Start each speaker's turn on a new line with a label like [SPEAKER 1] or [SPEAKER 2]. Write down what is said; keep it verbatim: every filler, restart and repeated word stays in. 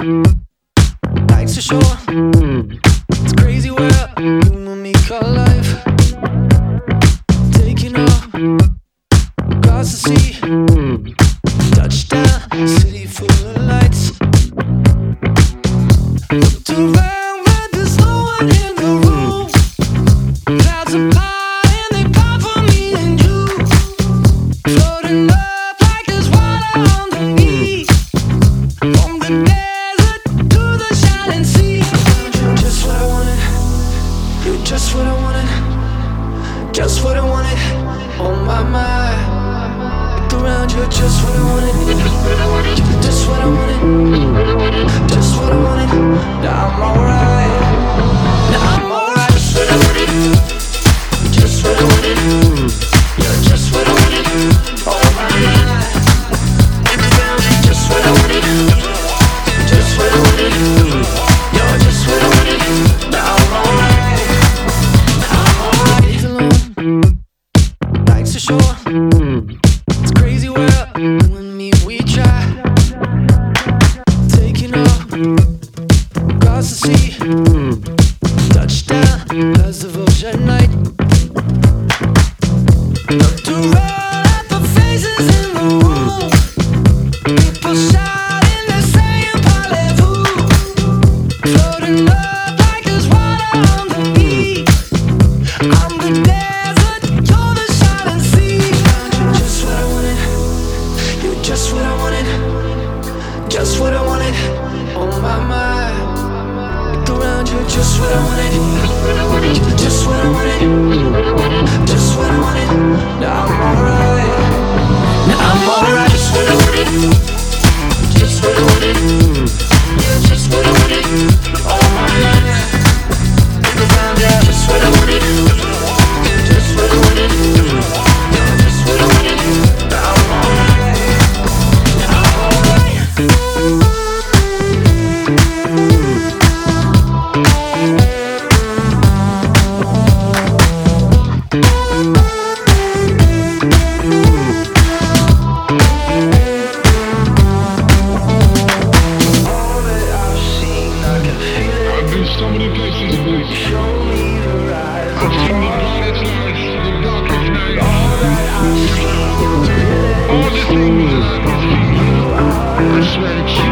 [SPEAKER 1] Nights ashore, it's a crazy world you and me call life. Taking off across the sea, touchdown, city full of lights. Looked around, but there's no one in the room. Clouds are high and they pop for me and you. Floating up like there's water underneath. From the desert to the shining sea. You're just what I wanted. You're just what I wanted. Just what I wanted. On my mind. Looked around, you're just what I wanted. You're just what I wanted. Just what I wanted. Now I'm alright. Now I'm alright. Just what I wanted. You're just what I wanted. On my mind. Looked around, just what I wanted. Just what I wanted. You're just what I wanted. Now I'm alright. Now I'm alright. Days alone, nights ashore. It's a crazy world. You and me, we try. Taking off across the sea. Touchdown, cause of ocean night. Looked around at the faces in the room. People shouting, they're saying parlez-vous. Floating up like there's water underneath. I'm the desert, you're the shining sea. You're just what I wanted. You're just what I wanted. Just what I wanted. On my mind. Looked around, you're just what I wanted. You're just what I wanted. Just what I wanted. Now I'm alright. Now I'm alright. Just what I wanted. Just what I wanted. Yeah, just what I wanted. On my mind. Look around, yeah, just what I wanted. Just what I wanted. Yeah, just what I wanted. Now I'm alright. Now I'm alright. All that I've seen, I can feel it.
[SPEAKER 2] I've been so many places, baby.
[SPEAKER 1] Show me the rise.
[SPEAKER 2] I've seen the brightest lights, the darkest nights.
[SPEAKER 1] All that I've seen,
[SPEAKER 2] All the things that I've seen. I swear to